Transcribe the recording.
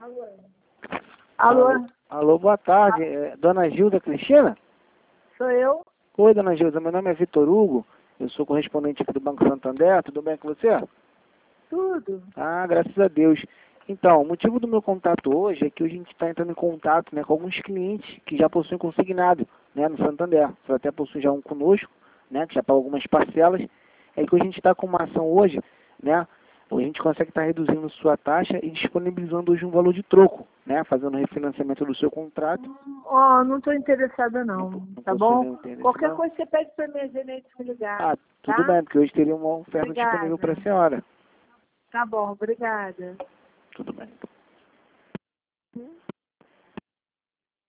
Alô? Alô, boa tarde. Dona Gilda Cristina? Sou eu? Oi, Dona Gilda. Meu nome é Vitor Hugo. Eu sou correspondente aqui do Banco Santander. Tudo bem com você? Tudo. Ah, graças a Deus. Então, o motivo do meu contato hoje é que hoje a gente está entrando em contato, né, com alguns clientes que já possuem consignado, né, no Santander. Você até possui já um conosco, né, que já pagou algumas parcelas. É que a gente está com uma ação hoje, né, onde a gente consegue estar reduzindo sua taxa e disponibilizando hoje um valor de troco, né, fazendo o refinanciamento do seu contrato. Não estou interessada não, tá bom? Qualquer coisa você pede para minha gerente me ligar. Ah, tudo bem, porque hoje teria uma oferta Obrigada. disponível para a senhora. Tá bom, obrigada. Tudo bem.